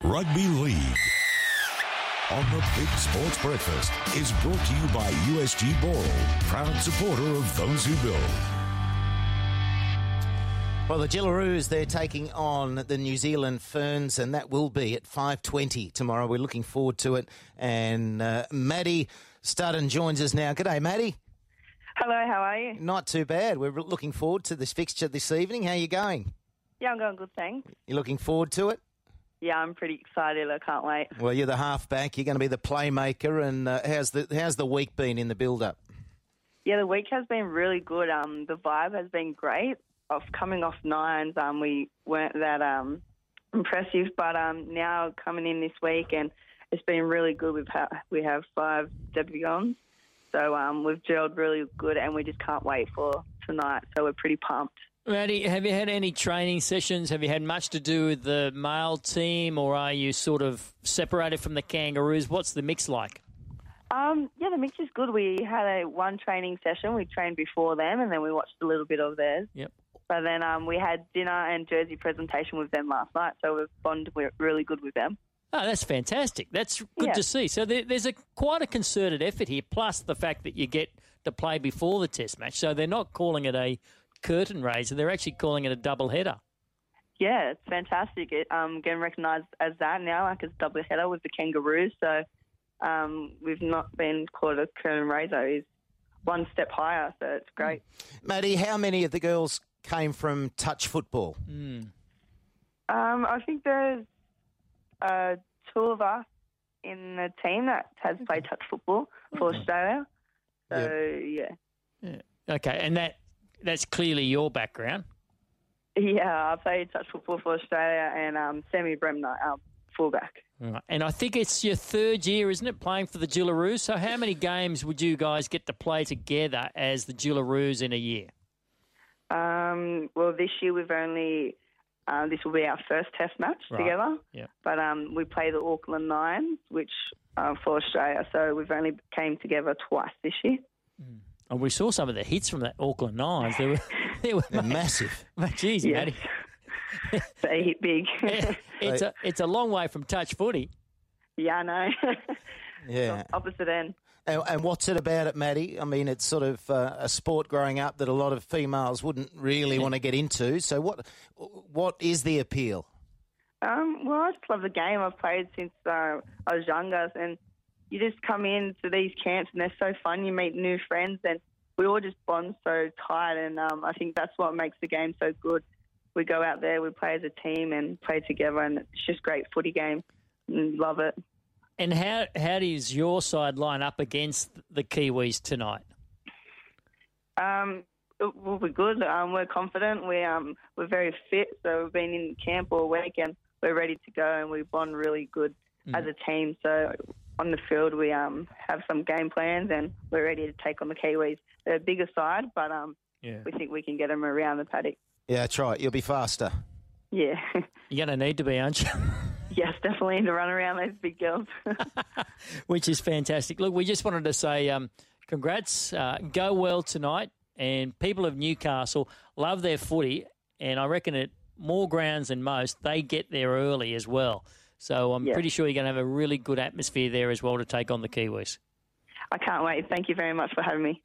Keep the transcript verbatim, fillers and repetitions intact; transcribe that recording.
Rugby League on the Big Sports Breakfast is brought to you by U S G Boral, proud supporter of those who build. Well, the Gillaroos, they're taking on the New Zealand Ferns, and that will be at five twenty tomorrow. We're looking forward to it. And uh, Maddie Studden joins us now. G'day, Maddie. Hello, how are you? Not too bad. We're looking forward to this fixture this evening. How are you going? Yeah, I'm going good, thanks. You looking forward to it? Yeah, I'm pretty excited. I can't wait. Well, you're the halfback. You're going to be the playmaker. And uh, how's the how's the week been in the build-up? Yeah, the week has been really good. Um, the vibe has been great. Off coming off nines, um, we weren't that um impressive, but um now coming in this week, and it's been really good. We've ha- we have five debutants, so um we've gelled really good, and we just can't wait for tonight. So we're pretty pumped. Maddie, have you had any training sessions? Have you had much to do with the male team, or are you sort of separated from the Kangaroos? What's the mix like? Um, yeah, the mix is good. We had a one training session. We trained before them, and then we watched a little bit of theirs. Yep. But then um, we had dinner and jersey presentation with them last night, so we've bonded we're really good with them. Oh, that's fantastic. That's good Yeah. to see. So there, there's a quite a concerted effort here, plus the fact that you get to play before the test match. So they're not calling it a curtain raiser. They're actually calling it a double header. Yeah, it's fantastic. It um, getting recognised as that now, like as double header with the Kangaroos. So um, we've not been called a curtain raiser. It's one step higher, so it's great. Maddie, how many of the girls came from touch football? Mm. Um, I think there's uh, two of us in the team that has played touch football for Australia. So, yeah. Yeah. Okay, and that that's clearly your background. Yeah, I played touch football for Australia, and um, Sammy Bremner, our fullback. Right. And I think it's your third year, isn't it, playing for the Gillaroos? So how many games would you guys get to play together as the Gillaroos in a year? Um, well, this year we've only, uh, this will be our first test match Right. together. Yeah. But um, we play the Auckland Nines, which uh, for Australia, so we've only came together twice this year. Mm. And we saw some of the hits from that Auckland Nines. They were, they were They're massive. Yes. Jeez, Maddie. They hit big. it's a it's a long way from touch footy. Yeah, I know. Yeah. Opposite end. And, and what's it about it, Maddie? I mean, it's sort of uh, a sport growing up that a lot of females wouldn't really want to get into. So what what is the appeal? Um, well, I just love the game. I've played since uh, I was younger, and you just come into these camps and they're so fun. You meet new friends, and we all just bond so tight, and um, I think that's what makes the game so good. We go out there, we play as a team and play together, and it's just a great footy game. And love it. And how how does your side line up against the Kiwis tonight? Um, it will be good. Um, we're confident. We um, we're very fit, so we've been in camp all week, and we're ready to go, and we bond really good mm. as a team. So on the field, we um have some game plans, and we're ready to take on the Kiwis. They're a bigger side, but um, yeah. we think we can get them around the paddock. Yeah, that's right. You'll be faster. Yeah. You're going to need to be, aren't you? Yes, definitely to run around those big girls. Which is fantastic. Look, we just wanted to say um, congrats. Uh, go well tonight. And people of Newcastle love their footy. And I reckon at more grounds than most, they get there early as well. So I'm yeah. pretty sure you're going to have a really good atmosphere there as well to take on the Kiwis. I can't wait. Thank you very much for having me.